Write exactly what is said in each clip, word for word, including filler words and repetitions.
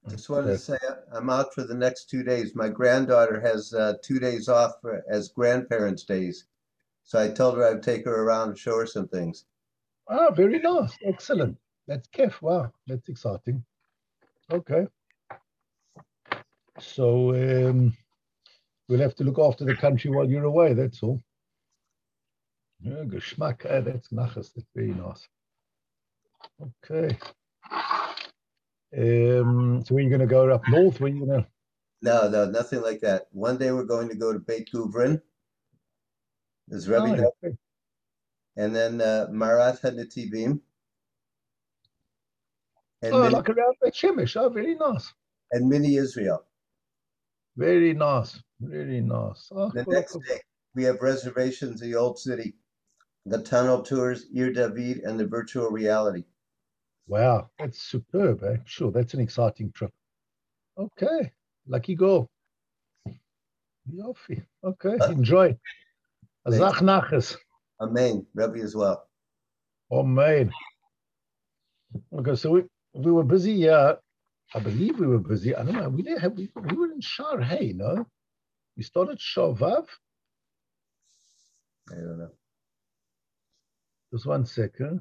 Just wanted to say I'm out for the next two days. My granddaughter has uh, two days off for, as grandparents' days. So I told her I'd take her around and show her some things. Ah, very nice. Excellent. That's Kef. Wow, that's exciting. Okay. So um, we'll have to look after the country while you're away, that's all. Yeah, geschmack. Ah, that's nachas. That's very nice. Okay. Um, so where are you going to go up north? Where are you going to? No, no, nothing like that. One day we're going to go to Beit Guvrin. There's Rebbe, Oh, okay. and then uh, Marat HaNetivim. And Oh, mini, like around Beit Shemesh. Oh, very nice. and mini Israel. Very nice. Very nice. Oh, The cool, next cool. day we have reservations in the Old City, the tunnel tours, Ir David, and the virtual reality. Wow, that's superb. Eh? Sure, that's an exciting trip. Okay, lucky go. Yofi. Okay, enjoy. Azach nachas. Amen. Rebbe as well. Oh, man. Okay, so we, we were busy. Yeah, I believe we were busy. I don't know. We didn't have. We, we were in Shar Hey, no? We started Shar Vav. I don't know. Just one second.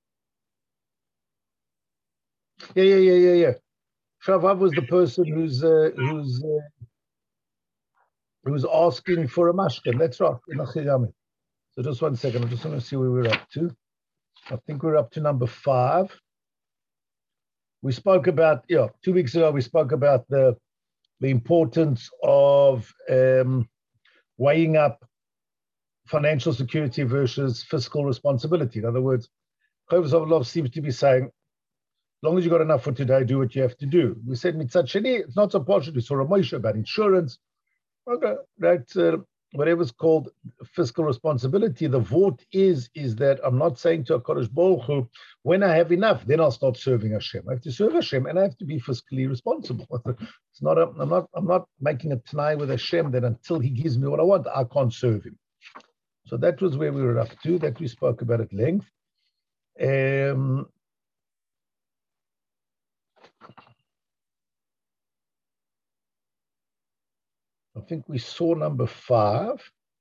Yeah, yeah, yeah, yeah, yeah. Shar Vav was the person who's uh, who's uh, who's asking for a mashkin. That's right. In Achiyami. So just one second. I just want to see where we're up to. I think we're up to number five. We spoke about, yeah, two weeks ago, we spoke about the the importance of um, weighing up financial security versus fiscal responsibility. In other words, Chovos HaLevavos seems to be saying, as long as you got enough for today, do what you have to do. We said, Mitzad Sheni, it's not so partial. We saw a Moshe about insurance. Okay, that's uh, whatever's called fiscal responsibility. The vote is is that I'm not saying to HaKadosh Baruch Hu, when I have enough, then I'll start serving Hashem. I have to serve Hashem, and I have to be fiscally responsible. It's not. A, I'm not. I'm not making a t'nai with Hashem that until He gives me what I want, I can't serve Him. So that was where we were up to. That we spoke about at length. Um, I think we saw number five.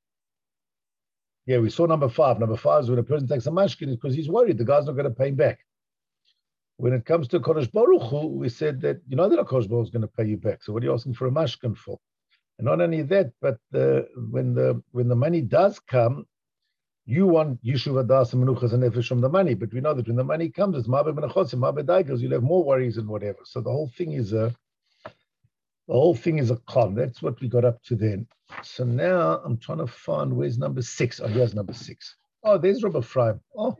Yeah, we saw number five. Number five is when a person takes a mashkin because he's worried the guy's not going to pay him back. When it comes to Kodesh Baruch Hu, we said that you know that a Kodesh Baruch Hu is going to pay you back. So what are you asking for a mashkin for? And not only that, but the, when the when the money does come, you want Yishuv Adas and Menuchas and Nefesh from the money. But we know that when the money comes, it's Ma'abed Menachosim, Ma'abed Daigos, you'll have more worries and whatever. So the whole thing is a the whole thing is a con. That's what we got up to then. So now I'm trying to find where's number six. Oh, here's number six. Oh, there's Rabbi Ephraim. Oh,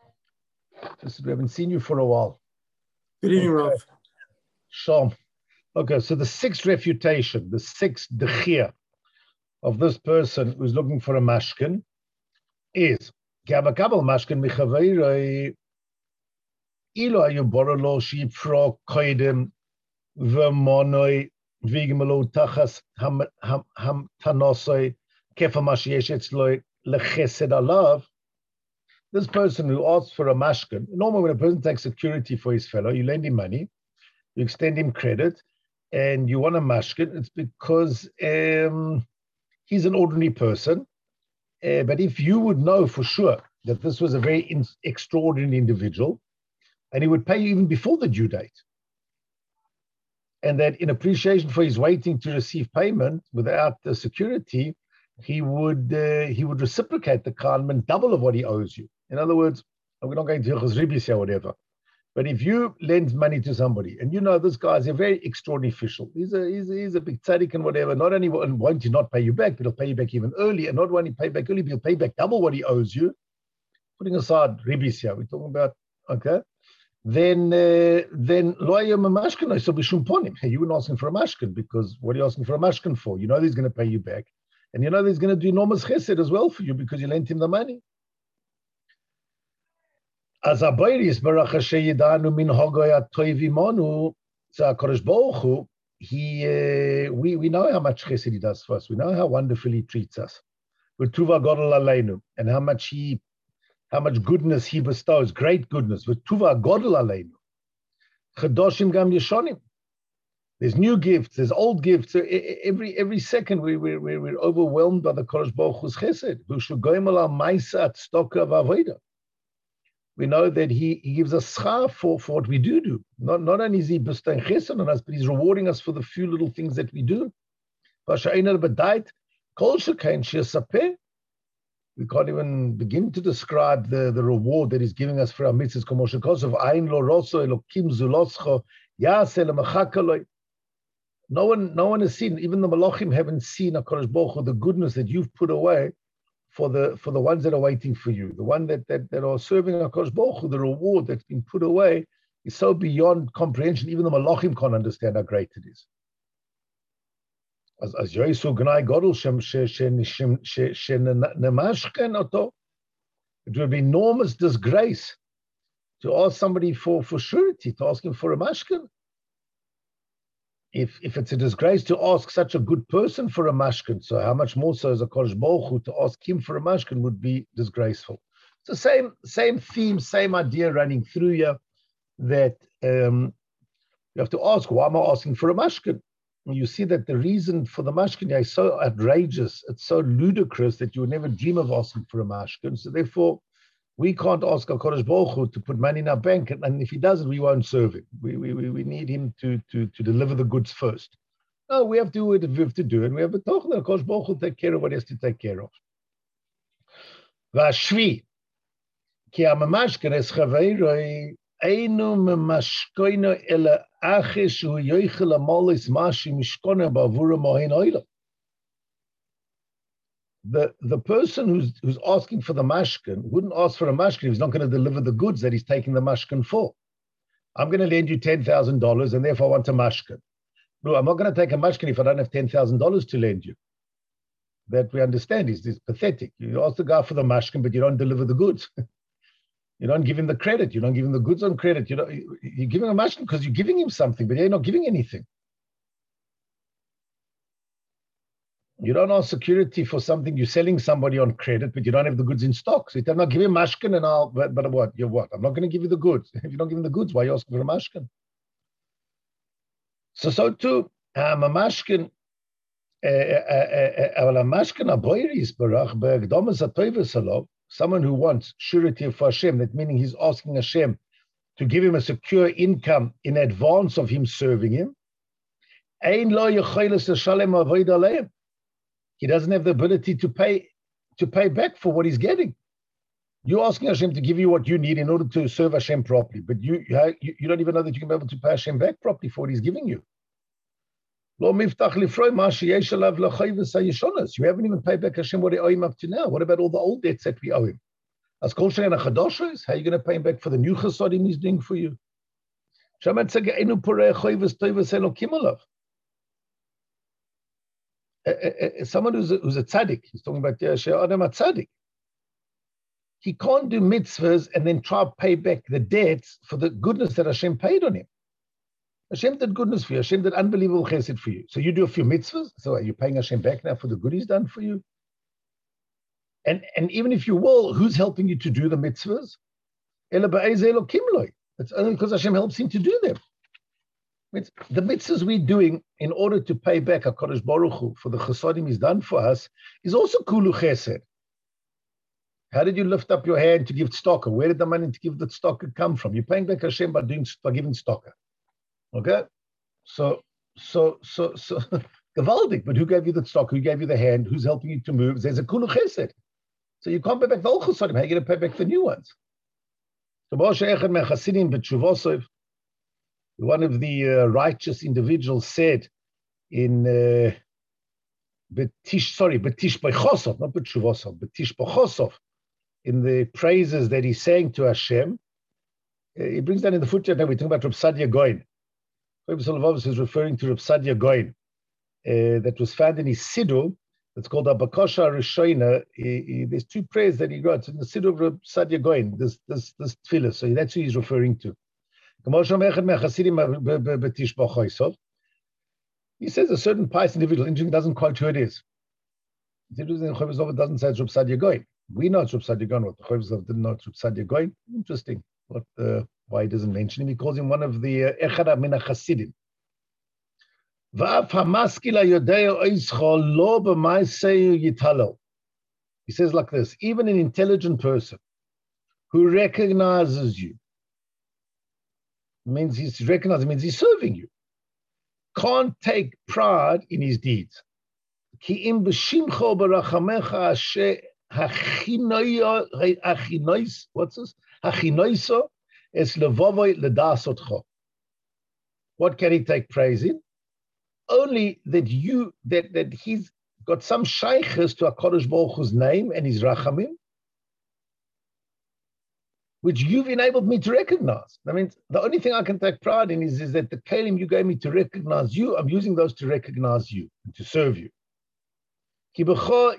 just, we haven't seen you for a while. Good evening, okay. Rav. Shalom. Okay, so the sixth refutation, the sixth dechia of this person who's looking for a mashkin is Gabakabal mashkin michaveiroi ilo ayu borolo shipro koidem v'monoi v'igmelo tachas ham ham ham tanosoi kefa mashiesh etzloi lechesed alav. This person who asks for a mashkin, normally when a person takes security for his fellow, you lend him money, you extend him credit, and you want a mashkin, it's because um, he's an ordinary person. Uh, but if you would know for sure that this was a very in- extraordinary individual, and he would pay you even before the due date, and that in appreciation for his waiting to receive payment without the security, he would uh, he would reciprocate the Kalman double of what he owes you. In other words, we're not going to Hilchos Ribis or whatever, but if you lend money to somebody and you know this guy is a very extraordinary official, he's a he's a, he's a big tzaddik and whatever, not only won't he not pay you back, but he'll pay you back even early, and not only pay back early, but he'll pay back double what he owes you. Putting aside Ribis here, we're talking about, okay, then uh, then lo hayom a mashkin, so b'shum ponim. Hey, you weren't asking for a mashkin because what are you asking for a mashkin for? You know he's going to pay you back, and you know he's going to do enormous chesed as well for you because you lent him the money. As a Bairis Baruch Hasheyidanu min Hogoyat Toivimonu, so HaKadosh Baruch Hu, he uh, we we know how much chesed he does for us. We know how wonderfully he treats us. With Tuva Godel Aleinu, and how much he how much goodness he bestows, great goodness. With Tuva Godel Aleinu, Chedoshim Gam Yeshonim. There's new gifts, there's old gifts. So every every second we, we, we, we're overwhelmed by the Kodesh Baruch Hu's chesed. We know that he, he gives us schar for, for what we do do. Not, not only is he bestowing chesed on us, but he's rewarding us for the few little things that we do. We can't even begin to describe the, the reward that he's giving us for our mitzvahs. No one, no one has seen, even the Malachim haven't seen HaKadosh Baruch Hu, the goodness that you've put away for the for the ones that are waiting for you. The one that, that, that are serving HaKadosh Baruch Hu, the reward that's been put away is so beyond comprehension, even the Malachim can't understand how great it is. As as Yoisu Gnai Godel Shem Nemashken Oto, it would be enormous disgrace to ask somebody for, for surety, to ask him for a mashken. If if it's a disgrace to ask such a good person for a mashkin, so how much more so as a Kodesh Baruch Hu to ask him for a mashkin would be disgraceful. It's the same same theme, same idea running through here, that um, you have to ask, why am I asking for a mashkin? And you see that the reason for the mashkin is so outrageous, it's so ludicrous that you would never dream of asking for a mashkin. So therefore, we can't ask our Kodesh Baruch Hu to put money in our bank, and, and if he doesn't, we won't serve him. We we we need him to to to deliver the goods first. No, we have to do what we have to do, and we have a talk that Kodesh Baruch Hu take care of what he has to take care of. Vashvi, ki amamashken es chaveiroi einu memashkoino ela achish hu yoichel amolis mashi mishkone bavura mohin oila. The, the person who's who's asking for the mashkin wouldn't ask for a mashkin if he's not going to deliver the goods that he's taking the mashkin for. I'm going to lend you ten thousand dollars and therefore I want a mashkin. No, I'm not going to take a mashkin if I don't have ten thousand dollars to lend you. That we understand is, is pathetic. You ask the guy for the mashkin, but you don't deliver the goods. You don't give him the credit. You don't give him the goods on credit. You don't, you're giving a mashkin because you're giving him something, but you're not giving anything. You don't ask security for something you're selling somebody on credit, but you don't have the goods in stock. So you tell them, give me a mashkin and I'll, but, but what? You're what? I'm not going to give you the goods. If you don't give me the goods, why are you asking for a mashkin? So, so too, um, a mashkin, a mashkin aboiris barach be'egdomas ha'toivus alav, someone who wants surety for Hashem, that meaning he's asking Hashem to give him a secure income in advance of him serving him. Ein lo yecholos l'shalem avoid aleim. He doesn't have the ability to pay to pay back for what he's getting. You're asking Hashem to give you what you need in order to serve Hashem properly, but you you, you don't even know that you can be able to pay Hashem back properly for what he's giving you. You haven't even paid back Hashem what he owe him up to now. What about all the old debts that we owe him? As Kol Shein HaChadoshos, how are you going to pay him back for the new chasodim he's doing for you? Uh, uh, someone who's a, who's a tzaddik, he's talking about Yeshua Adam a tzaddik. He can't do mitzvahs and then try to pay back the debts for the goodness that Hashem paid on him. Hashem did goodness for you. Hashem did unbelievable chesed for you. So you do a few mitzvahs. So are you paying Hashem back now for the good he's done for you? And and even if you will, who's helping you to do the mitzvahs? It's only because Hashem helps him to do them. It's the mitzvahs we're doing in order to pay back HaKadosh Baruch Hu for the chesadim he's done for us is also kulu chesed. How did you lift up your hand to give tzedakah? Where did the money to give the tzedakah come from? You're paying back Hashem by doing by giving tzedakah. Okay, so so so so gewaldig. But who gave you the tzedakah? Who gave you the hand? Who's helping you to move? There's a kulu chesed. So you can't pay back the old chesadim. How are you going to pay back the new ones? One of the uh, righteous individuals said in uh, Betish, sorry, Betish Bechosov, not Betshuvosov, Betish Bechosov, in the praises that he's saying to Hashem. Uh, he brings that in the footnote. Now we're talking about Reb Sadia Goin. Reb Solovovs is referring to Reb Sadia Goin, uh, that was found in his Siddur. It's called Abakosha Rishoina. There's two prayers that he wrote in the Siddur of Reb Sadia Goin. This this this tefillah. So that's who he's referring to. He says a certain pious individual, interesting, doesn't quote who it is. It doesn't say it's Reb Sadia Goin. We know it's Reb Sadia Goin. What the Chovos didn't know it's Reb Sadia Goin. Interesting. What uh, why he doesn't mention him? He calls him one of the Echad min HaChasidim. V'af hamaskila yodeo oischo lo b'maiseyu yitalel. He says like this, even an intelligent person who recognizes you, means he's recognizing, means he's serving you, can't take pride in his deeds. Ki im b'shimcho b'rachamecha ashe hachinois, what's this? Hachinoiso es levovoi ledasotcho. What can he take praise in? Only that you, that, that he's got some shaykhs to HaKadosh Baruch Hu's name and his rachamim, which you've enabled me to recognize. I mean, the only thing I can take pride in is, is that the kelim you gave me to recognize you, I'm using those to recognize you and to serve you. Because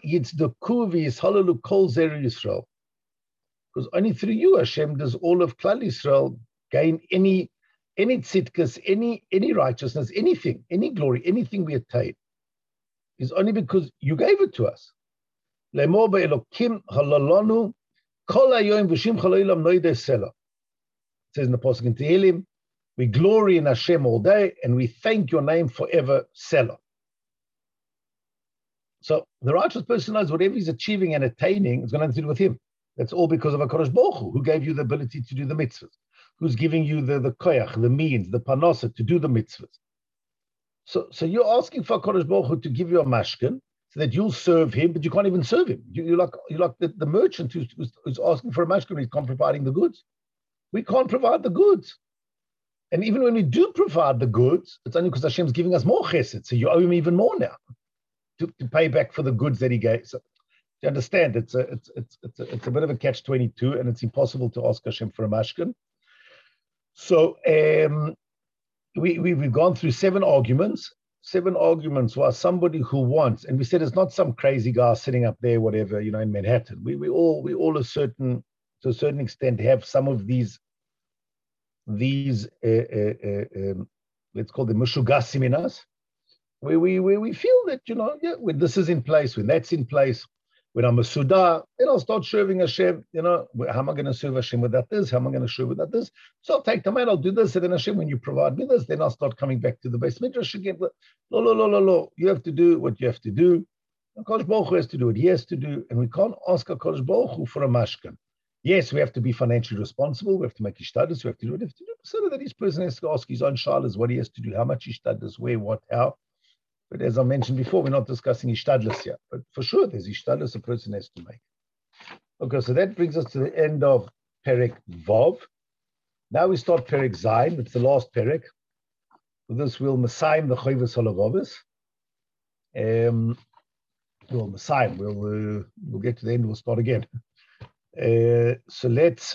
only through you, Hashem, does all of Klal Yisrael gain any any tzidkas, any any righteousness, anything, any glory, anything we attain, is only because you gave it to us. It says in the Pasuk in Tehillim, we glory in Hashem all day and we thank your name forever, Selah. So the righteous person knows whatever he's achieving and attaining is going to have to do with him. That's all because of HaKadosh Baruch Hu, who gave you the ability to do the mitzvahs, who's giving you the, the koyach, the means, the panasa to do the mitzvahs. So, so you're asking for HaKadosh Baruch Hu to give you a mashkin so that you'll serve him, but you can't even serve him. You, you're like, you're like the, the merchant who's, who's, who's asking for a mashkin, he's not providing the goods. We can't provide the goods. And even when we do provide the goods, it's only because Hashem's giving us more chesed, so you owe him even more now to, to pay back for the goods that he gave. So you understand, it's a, it's, it's, it's, a, it's a bit of a catch twenty-two, and it's impossible to ask Hashem for a mashkin. So um, we, we, we've gone through seven arguments. Seven arguments were somebody who wants, and we said it's not some crazy guy sitting up there, whatever, you know, in Manhattan. We we all we all a certain to a certain extent have some of these these uh, uh, uh, um, let's call them mushugasim in us, where we where we feel that, you know, yeah, when this is in place, when that's in place, when I'm a Suda, then I'll start serving Hashem. You know, how am I going to serve Hashem without this? How am I going to serve without this? So I'll take the man, I'll do this, and then Hashem, when you provide me this, then I'll start coming back to the base midrash again. But no, no, no, no, no. You have to do what you have to do. HaKadosh Baruch Hu has to do what he has to do, and we can't ask HaKadosh Baruch Hu for a mashkan. Yes, we have to be financially responsible. We have to make ishtadus. We have to do what we have to do. So that each person has to ask his own shalas, what he has to do, how much ishtadus, where, what, how. But as I mentioned before, we're not discussing ishtadlus here. But for sure, there's ishtadlus a person has to make. Okay, so that brings us to the end of Perek Vav. Now we start Perek Zayin. It's the last Perek. With this, we'll Messiah the Choyvus Halavavis. Um, we'll Messiah. We'll uh, we'll get to the end. We'll start again. Uh, so let's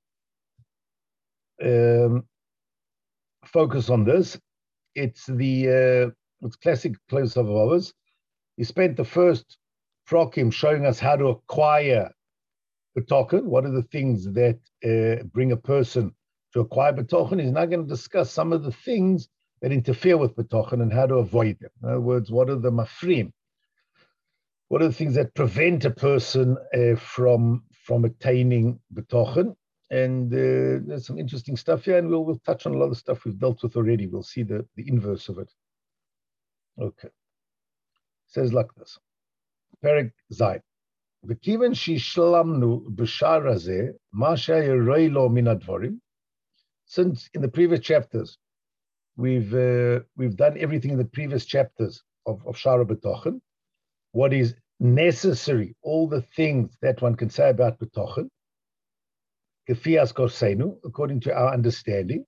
um, focus on this. It's the uh, it's classic close of ours. He spent the first prokim showing us how to acquire betochen. What are the things that uh, bring a person to acquire betochen? He's now going to discuss some of the things that interfere with betochen and how to avoid them. In other words, what are the mafrim? What are the things that prevent a person uh, from from attaining betochen? And uh, there's some interesting stuff here, and we'll, we'll touch on a lot of stuff we've dealt with already. We'll see the, the inverse of it. Okay. It says like this. Perek Zayin. V'kiven shishlamnu b'shar hazeh ma she'yirei lo min hadvarim. Since in the previous chapters, we've uh, we've done everything in the previous chapters of, of Shara B'tochen. What is necessary, all the things that one can say about B'tochen, Kefias Koseinu, according to our understanding.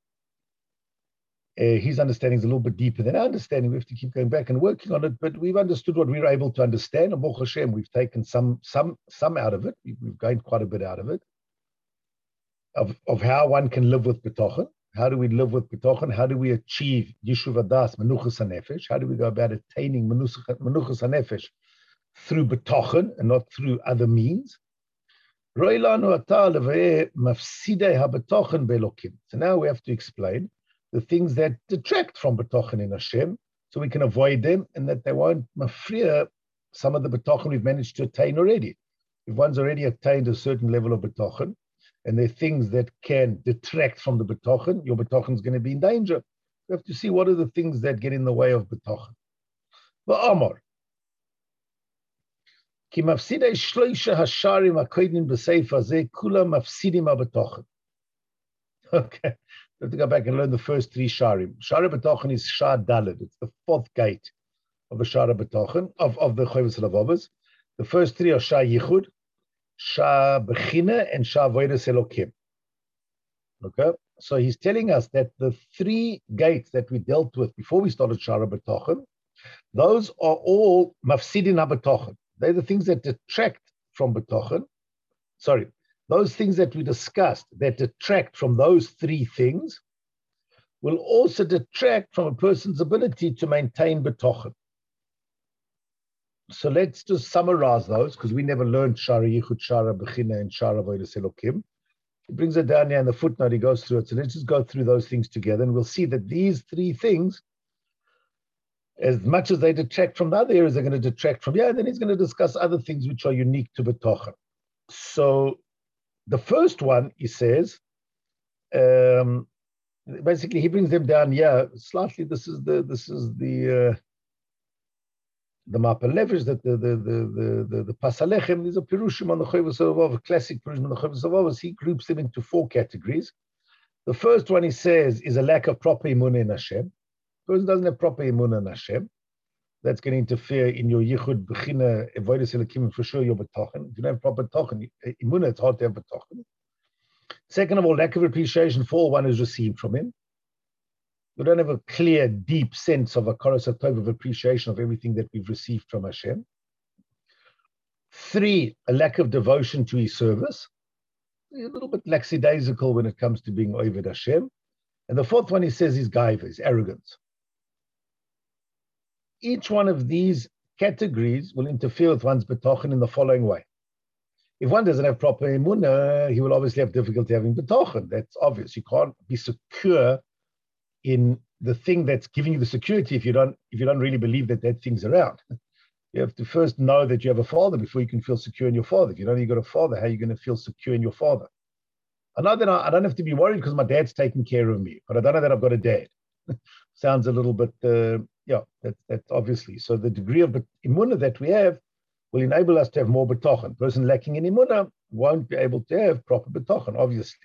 Uh, his understanding is a little bit deeper than our understanding. We have to keep going back and working on it, but we've understood what we were able to understand. And Baruch Hashem, we've taken some some some out of it. We've, we've gained quite a bit out of it, of, of how one can live with B'tochen. How do we live with B'tochen? How do we achieve Yishuv Adas, Menuchas HaNefesh? How do we go about attaining Menuchas HaNefesh through B'tochen and not through other means? So now we have to explain the things that detract from B'tochen in Hashem, so we can avoid them and that they won't mafriya some of the B'tochen we've managed to attain already. If one's already attained a certain level of B'tochen, and there are things that can detract from the B'tochen, your B'tochen is going to be in danger. We have to see what are the things that get in the way of betochen. V'amar. Ki mafsidei shloisha hasharim hakodim b'sefer zeh kulam mafsidim habetochen. Okay. We have to go back and learn the first three sharim. Shara betochen is shar daled. It's the fourth gate of the shara betochen, of, of the Chovos Halevavos. The first three are shar yichud, shar bechina, and shar avodas elokim. Okay? So he's telling us that the three gates that we dealt with before we started shara betochen, those are all mafsidin habetochen. They're the things that detract from betochen. Sorry. Those things that we discussed that detract from those three things will also detract from a person's ability to maintain betochen. So let's just summarize those, because we never learned Shara Yichud, Shara Bechina, and Shara Avodas Elokim. He brings it down here in the footnote, he goes through it. So let's just go through those things together, and we'll see that these three things, as much as they detract from the other areas, they're going to detract from, yeah, and then he's going to discuss other things which are unique to betochen. So the first one, he says, um, basically he brings them down. Yeah, slightly. This is the this is the uh, the Mapa Levish, that the the the the the, the Pasalechem. These are pirushim on the Chovos Halevavos, classic pirushim on the Chovos Halevavos. He groups them into four categories. The first one, he says, is a lack of proper imunah in Hashem. The person doesn't have proper imunah in Hashem. That's going to interfere in your yichud, bechina, avodas elokim, and for sure your betochen. If you don't have proper betochen, imunah, it's hard to have betochen. Second of all, lack of appreciation for all one is received from him. We don't have a clear, deep sense of a koros hatov, of appreciation of everything that we've received from Hashem. Three, a lack of devotion to his service. A little bit lackadaisical when it comes to being oved Hashem. And the fourth one, he says, is gaiva, is arrogance. Each one of these categories will interfere with one's betochen in the following way. If one doesn't have proper emunah, he will obviously have difficulty having betochen. That's obvious. You can't be secure in the thing that's giving you the security if you don't if you don't really believe that that thing's around. You have to first know that you have a father before you can feel secure in your father. If you don't know you've got a father, how are you going to feel secure in your father? I know that I, I don't have to be worried because my dad's taking care of me, but I don't know that I've got a dad. Sounds a little bit... Uh, Yeah, that, that's obviously. So the degree of imunah that we have will enable us to have more betochen. Person lacking in imunah won't be able to have proper betochen, obviously.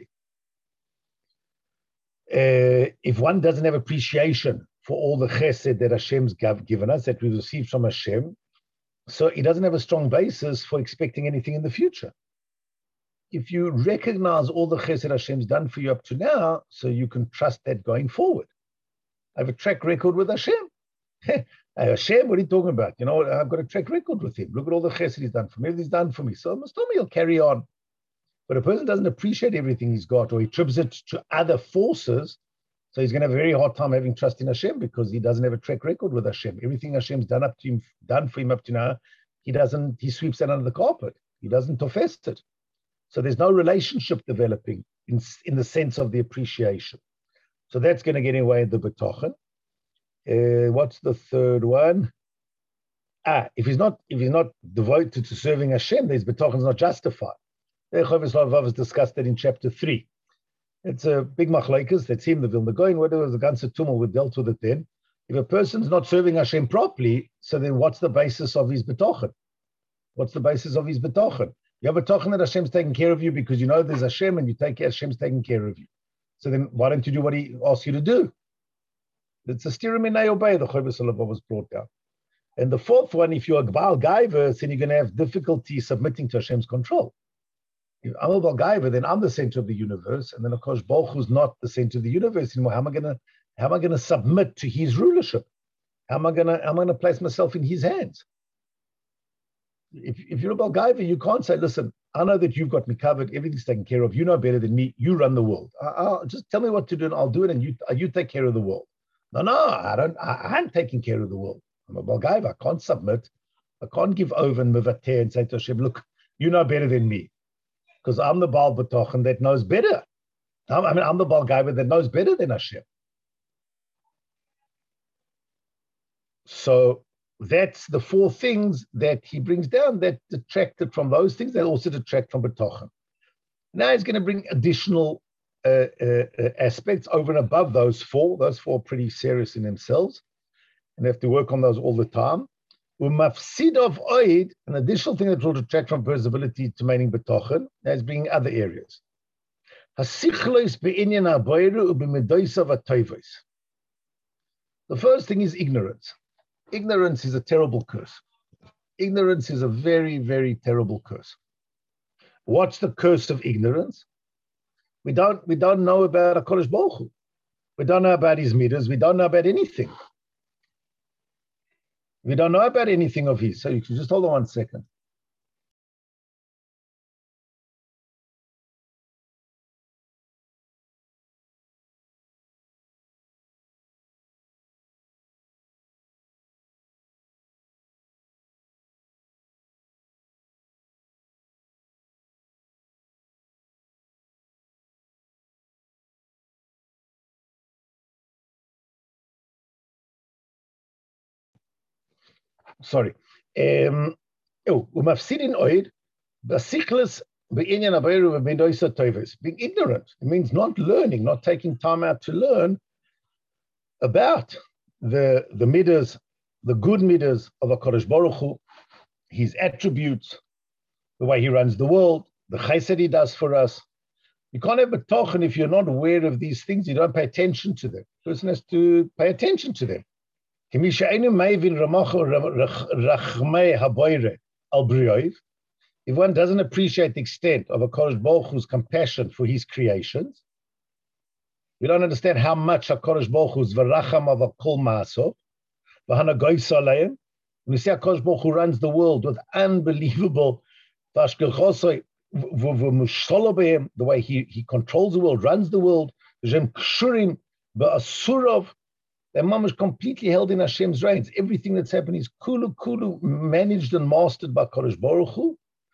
Uh, if one doesn't have appreciation for all the chesed that Hashem's given us, that we received from Hashem, so he doesn't have a strong basis for expecting anything in the future. If you recognize all the chesed Hashem's done for you up to now, so you can trust that going forward. I have a track record with Hashem. Hey, Hashem, what are you talking about? You know, I've got a track record with him. Look at all the chesed he's done for me. Everything's done for me. So Must he'll carry on. But a person doesn't appreciate everything he's got, or he attributes it to other forces, so he's going to have a very hard time having trust in Hashem because he doesn't have a track record with Hashem. Everything Hashem's done up to him, done for him up to now, he doesn't, he sweeps that under the carpet. He doesn't tofest it. So there's no relationship developing in, in the sense of the appreciation. So that's going to get in the way of the betochen. Uh, what's the third one? Ah, if he's not if he's not devoted to serving Hashem, his betochen is not justified. The Chovos Halevavos discussed that in chapter three. It's a big machlokes. That's him, the Vilna Gaon. Whether it was the ganze tumul, we dealt with it then. If a person's not serving Hashem properly, so then what's the basis of his betochen? What's the basis of his betochen? You have a betochen that Hashem's taking care of you because you know there's Hashem and you take care, Hashem's taking care of you. So then why don't you do what he asks you to do? It's a stira minay obey, the Chovos Halevavos brought down. And the fourth one, if you're a Baal Gaiva, then you're going to have difficulty submitting to Hashem's control. If I'm a Baal Gaiva, then I'm the center of the universe, and then of course Baruch Hu's not the center of the universe anymore. How am I going to how am I going to submit to his rulership? How am I going to how am I going to place myself in his hands? If if you're a Baal Gaiva, you can't say, listen, I know that you've got me covered, everything's taken care of, you know better than me, you run the world. I, I'll just tell me what to do and I'll do it, and you you take care of the world. No, no, I don't. I, I'm taking care of the world. I'm a Baal Gaiva. I can't submit. I can't give over and mevater and say to Hashem, look, you know better than me, because I'm the Baal Betochen that knows better. I'm, I mean, I'm the Baal Gaiva that knows better than Hashem. So that's the four things that he brings down that detracted from those things that also detract from Betochen. Now he's going to bring additional uh, uh, uh, aspects over and above those four. Those four are pretty serious in themselves, and they have to work on those all the time. Umafsid of oid, an additional thing that will detract from person's ability to maintain betochen, as being other areas. Hasichlois be'inyan ha'boiru u'b'medoisav ha'toivos. The first thing is ignorance. Ignorance is a terrible curse. Ignorance is a very, very terrible curse. What's the curse of ignorance? We don't, we don't know about HaKadosh Baruch Hu. We don't know about his midas. We don't know about anything. We don't know about anything of his. So you can just hold on one second. Sorry. Um, oh, umafsidin oid, basichlis be'inyan habayru v'medoisa toivos. Being ignorant. It means not learning, not taking time out to learn about the, the midas, the good midas of HaKadosh Baruch Hu, his attributes, the way he runs the world, the chesed he does for us. You can't have betochen if you're not aware of these things. You don't pay attention to them. The person has to pay attention to them. If one doesn't appreciate the extent of HaKadosh Baruch Hu's compassion for his creations, we don't understand how much HaKadosh Baruch Hu's v'racham of kol ma'asov, v'hana goyis aleim. We see HaKadosh Baruch Hu runs the world with unbelievable the way he, he controls the world, runs the world. Their mom is completely held in Hashem's reins. Everything that's happening is kulu kulu, managed and mastered by Kadosh Baruch Hu.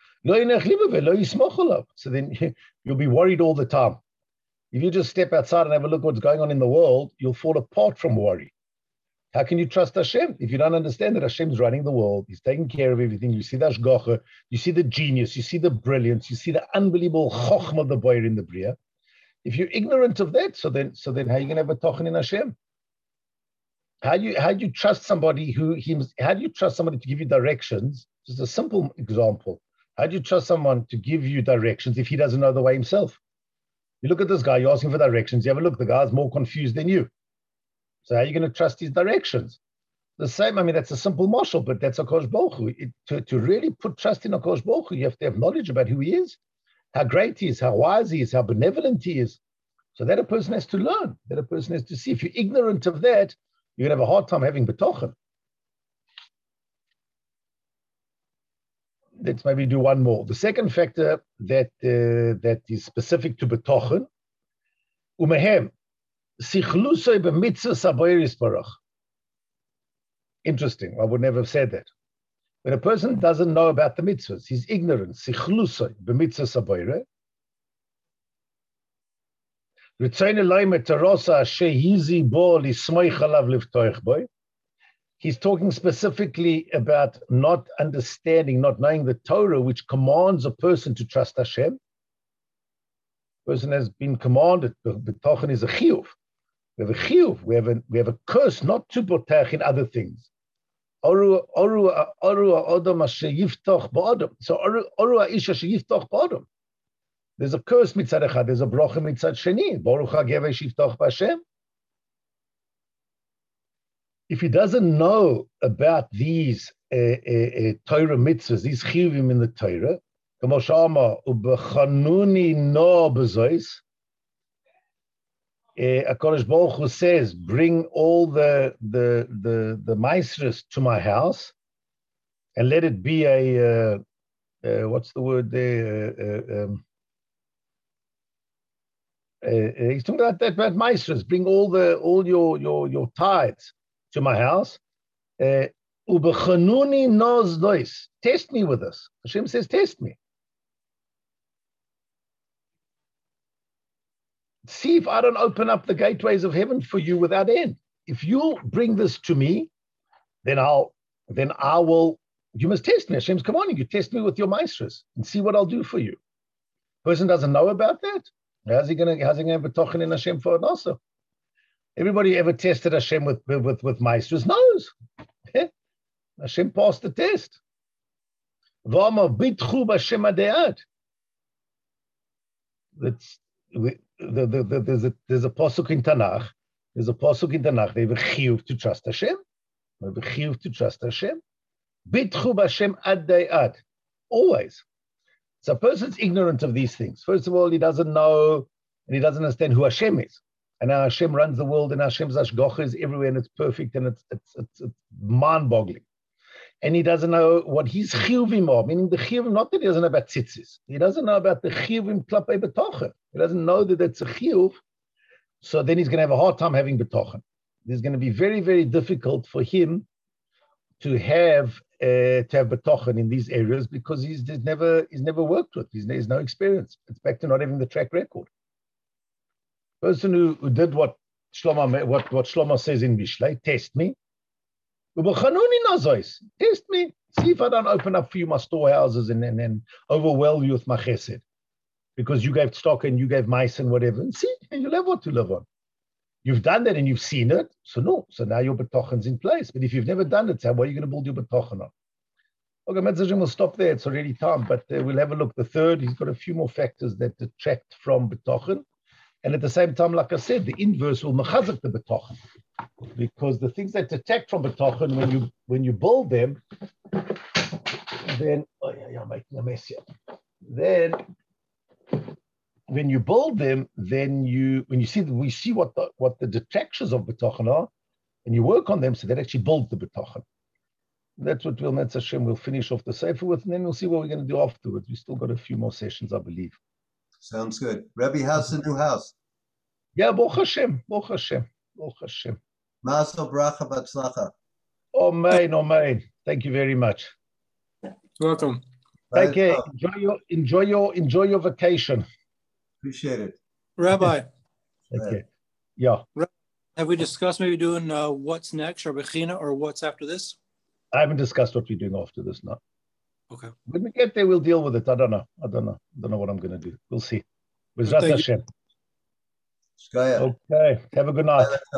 So then you'll be worried all the time. If you just step outside and have a look at what's going on in the world, you'll fall apart from worry. How can you trust Hashem if you don't understand that Hashem's running the world? He's taking care of everything. You see the Ashgacha, you see the genius, you see the brilliance, you see the unbelievable chokhmah of the boyer in the Bria. If you're ignorant of that, so then, so then how are you going to have a tochen in Hashem? How do you how do you trust somebody who he how do you trust somebody to give you directions? Just a simple example. How do you trust someone to give you directions if he doesn't know the way himself? You look at this guy, you're asking for directions. You have a look, the guy's more confused than you. So how are you going to trust his directions? The same, I mean, that's a simple marshal, but that's HaKadosh Baruch Hu. It, to, to really put trust in HaKadosh Baruch Hu, you have to have knowledge about who he is, how great he is, how wise he is, how benevolent he is. So that a person has to learn, that a person has to see. If you're ignorant of that, you're going to have a hard time having betochen. Let's maybe do one more. The second factor that uh, that is specific to betochen, umehem, sichlusoi b'mitzvahs haboiris barach. Interesting. I would never have said that. When a person doesn't know about the mitzvahs, he's ignorant. Sichlusoi b'mitzvahs haboireh. He's talking specifically about not understanding, not knowing the Torah, which commands a person to trust Hashem. The person has been commanded. Betochen is a chiyuv. We have a chiyuv. We have a we have a curse not to botach in other things. Oru oru oru adam sheyiftach ba'adam. So oru oru ha'isha sheyiftach ba'adam. There's a curse mitzad echad, there's a bracha mitzad sheni. Baruch hagevei shiftach b'Hashem. If he doesn't know about these uh, uh, uh, Torah mitzvahs, these chiyuvim in the Torah, kamo shama ubechanuni no bezois, HaKadosh Baruch Hu says, bring all the the the the maestros to my house, and let it be a uh, uh, what's the word there? Uh, um, Uh, he's talking about that about maestros. Bring all the all your your your tithes to my house. Ubechanuni nos dois. Test me with this. Hashem says, test me. See if I don't open up the gateways of heaven for you without end. If you'll bring this to me, then I'll then I will. You must test me. Hashem's commanding you. Test me with your maestros and see what I'll do for you. Person doesn't know about that. How's he gonna how's he gonna betochen in Hashem for an also? Everybody ever tested Hashem with with with maestros knows. Hashem passed the test. V'amar bitchu b'Hashem adead. That's the, the, the, the, there's a there's a pasuk in Tanakh. There's a pasuk in Tanakh. They have a chiyuv to trust Hashem. They have a chiyuv to trust Hashem. Bitchu b'Hashem adead. Always. So a person's ignorant of these things. First of all, he doesn't know and he doesn't understand who Hashem is. And how Hashem runs the world and Hashem's hashgacha is everywhere and it's perfect and it's it's it's, it's mind-boggling. And he doesn't know what his chiyuvim are, meaning the chiyuvim, not that he doesn't know about tzitzis. He doesn't know about the chiyuvim klapei betochen. He doesn't know that it's a chiyuv. So then he's going to have a hard time having betochen. It's going to be very, very difficult for him to have uh, to have betochen in these areas because he's, he's never he's never worked with. He's, there's no experience. It's back to not having the track record. Person who, who did what Shlomo what what Shlomo says in Mishlei, test me. Test me. See if I don't open up for you my storehouses and then and, and overwhelm you with my chesed. Because you gave stock and you gave mice and whatever. And see, and you'll have what to live on. You've done that and you've seen it. So no. So now your betochen's in place. But if you've never done it, so what are you going to build your betochen on? Okay, Metzajim will stop there. It's already time. But uh, we'll have a look. The third, he's got a few more factors that detract from betochen. And at the same time, like I said, the inverse will mechazek the betochen. Because the things that detract from betochen, when you when you build them, then oh yeah, I'm making a mess here. Then when you build them, then you when you see we see what the what the detractions of betochen are, and you work on them, so that actually builds the betochen. That's what we'll Metz Hashem will finish off the sefer with, and then we'll see what we're going to do afterwards. We still got a few more sessions, I believe. Sounds good. Rebbe, how's the new house? Yeah, Baruch Hashem, Baruch Hashem, Baruch Hashem. Mazel bracha batzlacha. Amen, amen. Thank you very much. Welcome. Take care. Enjoy your enjoy your enjoy your vacation. Appreciate it. Rabbi. Take care. Yeah. Have we discussed maybe doing uh, what's next or Bechina or what's after this? I haven't discussed what we're doing after this now. Okay. When we get there, we'll deal with it. I don't know. I don't know. I don't know what I'm going to do. We'll see. With Hashem. Shkaya. Okay. Have a good night.